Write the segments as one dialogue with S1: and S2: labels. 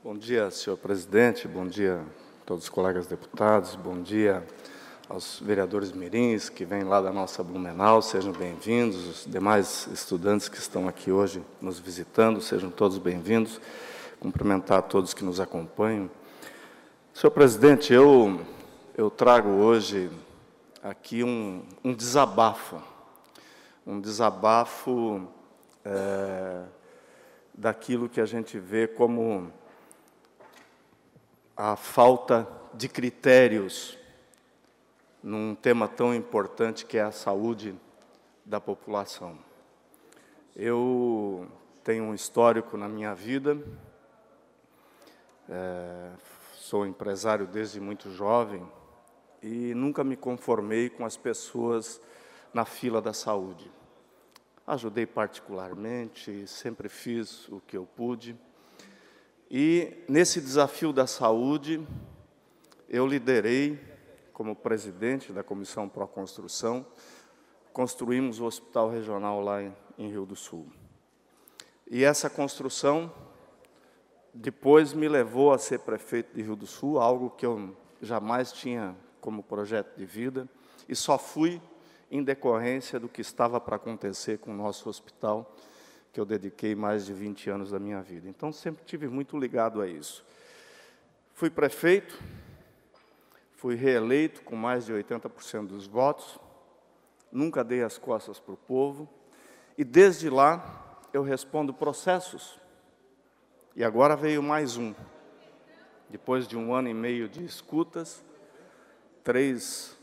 S1: Bom dia, senhor presidente, bom dia a todos os colegas deputados, bom dia aos vereadores mirins que vêm lá da nossa Blumenau, sejam bem-vindos, os demais estudantes que estão aqui hoje nos visitando, sejam todos bem-vindos, cumprimentar a todos que nos acompanham. Senhor presidente, eu trago hoje aqui um desabafo daquilo que a gente vê como a falta de critérios num tema tão importante que é a saúde da população. Eu tenho um histórico na minha vida, sou empresário desde muito jovem e nunca me conformei com as pessoas na fila da saúde. Ajudei particularmente, sempre fiz o que eu pude. E, nesse desafio da saúde, eu liderei, como presidente da Comissão Pró-Construção, construímos o Hospital Regional lá em Rio do Sul. E essa construção, depois, me levou a ser prefeito de Rio do Sul, algo que eu jamais tinha como projeto de vida, e só fui em decorrência do que estava para acontecer com o nosso hospital, que eu dediquei mais de 20 anos da minha vida. Então, sempre tive muito ligado a isso. Fui prefeito, fui reeleito com mais de 80% dos votos, nunca dei as costas para o povo, e desde lá eu respondo processos. E agora veio mais um. Depois de 1 ano e meio de escutas, 3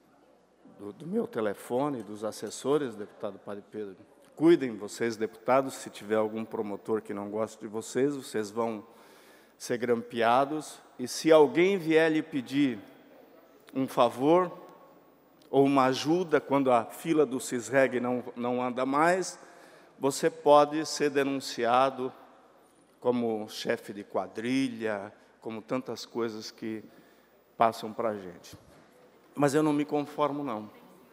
S1: do meu telefone, dos assessores, deputado Padre Pedro, cuidem vocês, deputados, se tiver algum promotor que não gosta de vocês, vocês vão ser grampeados, e se alguém vier lhe pedir um favor ou uma ajuda, quando a fila do Cisreg não anda mais, você pode ser denunciado como chefe de quadrilha, como tantas coisas que passam para a gente. Mas eu não me conformo, não.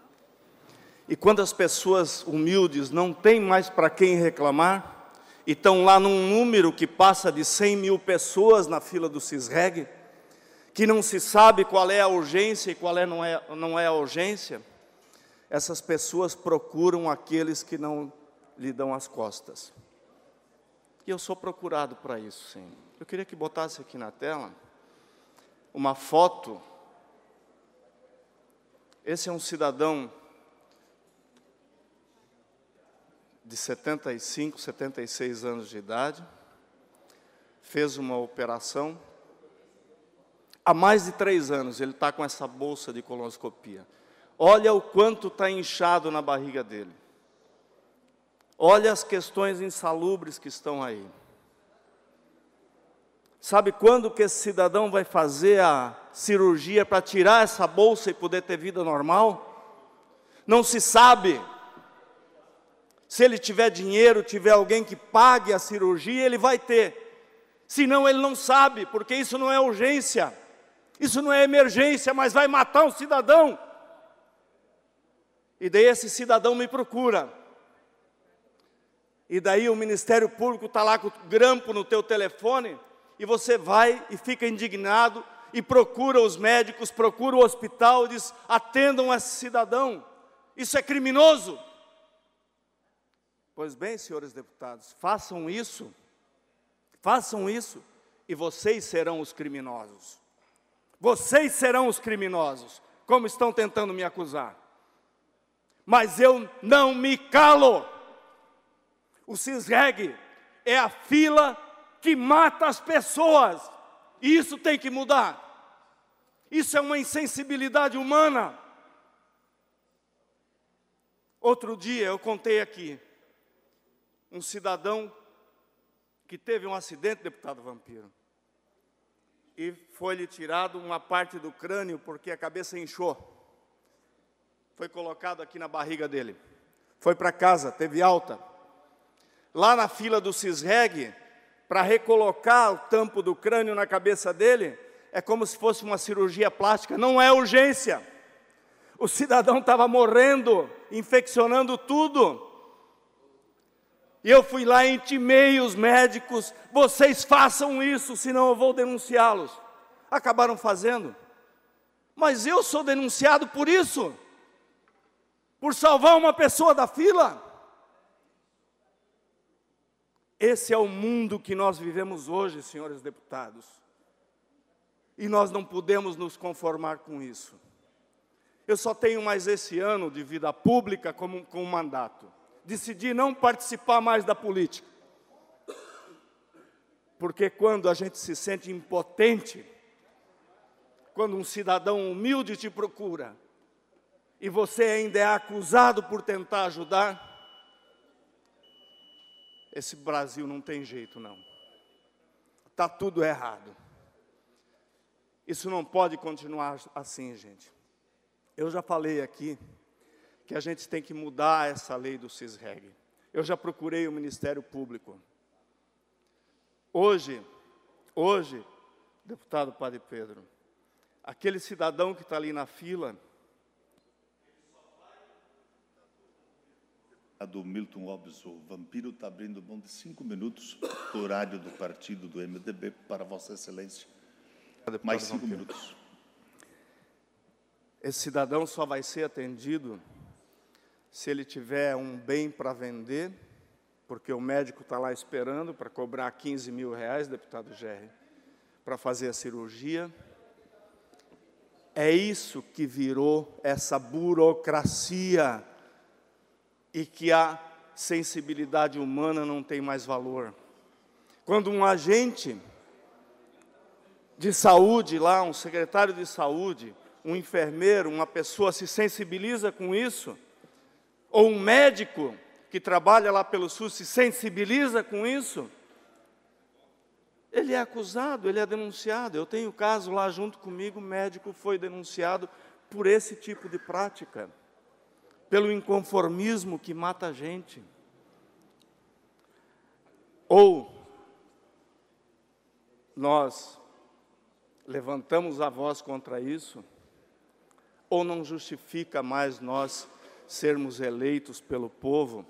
S1: E quando as pessoas humildes não têm mais para quem reclamar, e estão lá num número que passa de 100 mil pessoas na fila do Cisreg, que não se sabe qual é a urgência e qual não é a urgência, essas pessoas procuram aqueles que não lhe dão as costas. E eu sou procurado para isso, sim. Eu queria que botasse aqui na tela uma foto. Esse é um cidadão de 75, 76 anos de idade, fez uma operação. Há mais de 3 anos ele está com essa bolsa de colonoscopia. Olha o quanto está inchado na barriga dele. Olha as questões insalubres que estão aí. Sabe quando que esse cidadão vai fazer a cirurgia para tirar essa bolsa e poder ter vida normal? Não se sabe. Se ele tiver dinheiro, tiver alguém que pague a cirurgia, ele vai ter. Senão ele não sabe, porque isso não é urgência. Isso não é emergência, mas vai matar um cidadão. E daí esse cidadão me procura. E daí o Ministério Público está lá com o grampo no teu telefone, e você vai e fica indignado, e procura os médicos, procura o hospital, e diz, atendam esse cidadão. Isso é criminoso. Pois bem, senhores deputados, façam isso, e vocês serão os criminosos. Vocês serão os criminosos, como estão tentando me acusar. Mas eu não me calo. O Cisreg é a fila que mata as pessoas, e isso tem que mudar. Isso é uma insensibilidade humana. Outro dia eu contei aqui, um cidadão que teve um acidente, deputado Vampiro, e foi-lhe tirado uma parte do crânio porque a cabeça inchou. Foi colocado aqui na barriga dele. Foi para casa, teve alta. Lá na fila do Cisreg, para recolocar o tampo do crânio na cabeça dele, é como se fosse uma cirurgia plástica, não é urgência. O cidadão estava morrendo, infeccionando tudo. E eu fui lá e intimei os médicos, vocês façam isso, senão eu vou denunciá-los. Acabaram fazendo. Mas eu sou denunciado por isso, por salvar uma pessoa da fila. Esse é o mundo que nós vivemos hoje, senhores deputados. E nós não podemos nos conformar com isso. Eu só tenho mais esse ano de vida pública com um mandato. Decidi não participar mais da política. Porque quando a gente se sente impotente, quando um cidadão humilde te procura, e você ainda é acusado por tentar ajudar, esse Brasil não tem jeito, não. Está tudo errado. Isso não pode continuar assim, gente. Eu já falei aqui que a gente tem que mudar essa lei do CISREG. Eu já procurei o Ministério Público. Hoje, deputado Padre Pedro, aquele cidadão que está ali na fila,
S2: A do Milton Alves, o vampiro está abrindo mão de 5 minutos do horário do partido do MDB para Vossa Excelência. Mais 5 minutos.
S1: Esse cidadão só vai ser atendido se ele tiver um bem para vender, porque o médico está lá esperando para cobrar 15 mil reais, deputado Gerri, para fazer a cirurgia. É isso que virou essa burocracia e que a sensibilidade humana não tem mais valor. Quando um agente de saúde lá, um secretário de saúde, um enfermeiro, uma pessoa se sensibiliza com isso, ou um médico que trabalha lá pelo SUS se sensibiliza com isso, ele é acusado, ele é denunciado. Eu tenho caso lá junto comigo, o médico foi denunciado por esse tipo de prática, pelo inconformismo que mata a gente. Ou nós levantamos a voz contra isso, ou não justifica mais nós sermos eleitos pelo povo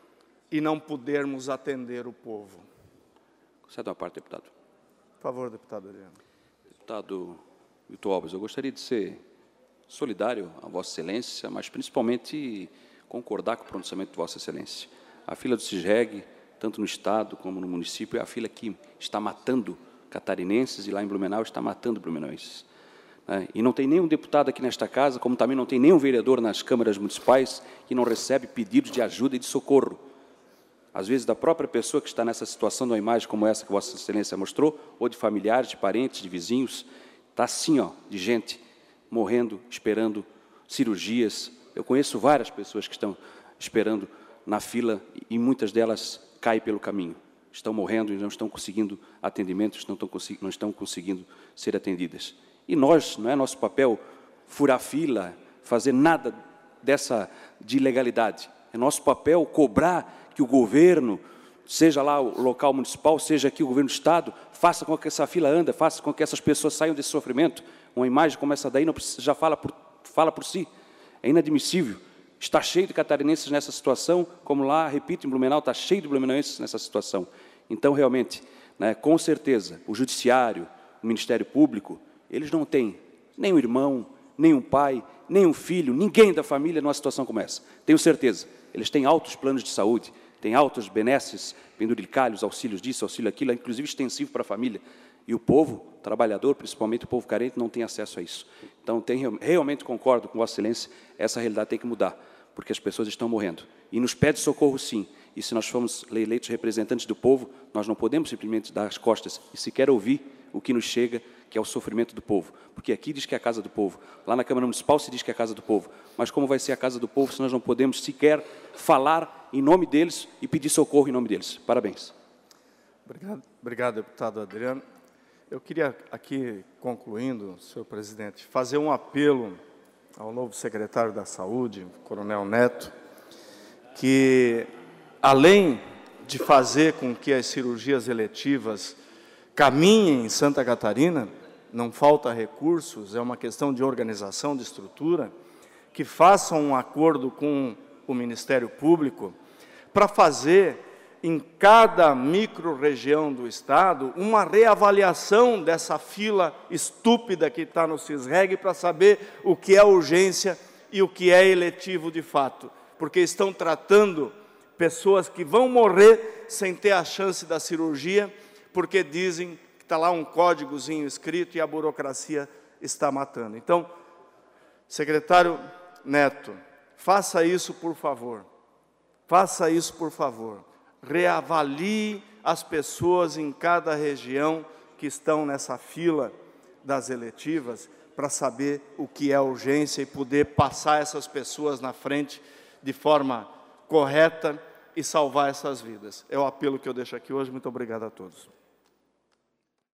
S1: e não podermos atender o povo.
S3: Concede uma parte, deputado.
S1: Por favor, deputado Adriano.
S3: Deputado Milton Alves, eu gostaria de ser solidário a Vossa Excelência, mas principalmente concordar com o pronunciamento de Vossa Excelência. A fila do CISREG, tanto no Estado como no município, é a fila que está matando catarinenses e lá em Blumenau está matando blumenauenses. E não tem nenhum deputado aqui nesta casa, como também não tem nenhum vereador nas câmaras municipais que não recebe pedidos de ajuda e de socorro. Às vezes, da própria pessoa que está nessa situação, numa imagem como essa que Vossa Excelência mostrou, ou de familiares, de parentes, de vizinhos, está assim, ó, de gente morrendo, esperando cirurgias. Eu conheço várias pessoas que estão esperando na fila e muitas delas caem pelo caminho. Estão morrendo e não estão conseguindo atendimento, não estão conseguindo ser atendidas. E nós, não é nosso papel furar fila, fazer nada de ilegalidade. É nosso papel cobrar que o governo, seja lá o local municipal, seja aqui o governo do Estado, faça com que essa fila ande, faça com que essas pessoas saiam desse sofrimento. Uma imagem como essa daí não precisa, já fala por si. É inadmissível. Está cheio de catarinenses nessa situação, como lá, repito, em Blumenau, está cheio de blumenauenses nessa situação. Então, realmente, com certeza, o Judiciário, o Ministério Público, eles não têm nem um irmão, nem um pai, nem um filho, ninguém da família numa situação como essa. Tenho certeza. Eles têm altos planos de saúde, têm altos benesses, penduricalhos, auxílios disso, auxílio aquilo, inclusive extensivo para a família. E o povo, trabalhador, principalmente o povo carente, não tem acesso a isso. Então, realmente concordo com Vossa Excelência, essa realidade tem que mudar, porque as pessoas estão morrendo. E nos pede socorro, sim. E se nós formos eleitos representantes do povo, nós não podemos simplesmente dar as costas e sequer ouvir o que nos chega, que é o sofrimento do povo. Porque aqui diz que é a casa do povo, lá na Câmara Municipal se diz que é a casa do povo. Mas como vai ser a casa do povo se nós não podemos sequer falar em nome deles e pedir socorro em nome deles? Parabéns.
S1: Obrigado, deputado Adriano. Eu queria aqui, concluindo, senhor presidente, fazer um apelo ao novo secretário da Saúde, Coronel Neto, que, além de fazer com que as cirurgias eletivas caminhem em Santa Catarina, não falta recursos, é uma questão de organização, de estrutura, que façam um acordo com o Ministério Público para fazer em cada micro-região do Estado, uma reavaliação dessa fila estúpida que está no CISREG para saber o que é urgência e o que é eletivo de fato. Porque estão tratando pessoas que vão morrer sem ter a chance da cirurgia, porque dizem que está lá um códigozinho escrito e a burocracia está matando. Então, secretário Neto, faça isso, por favor. Faça isso, por favor. Reavalie as pessoas em cada região que estão nessa fila das eletivas para saber o que é urgência e poder passar essas pessoas na frente de forma correta e salvar essas vidas. É o apelo que eu deixo aqui hoje. Muito obrigado a todos.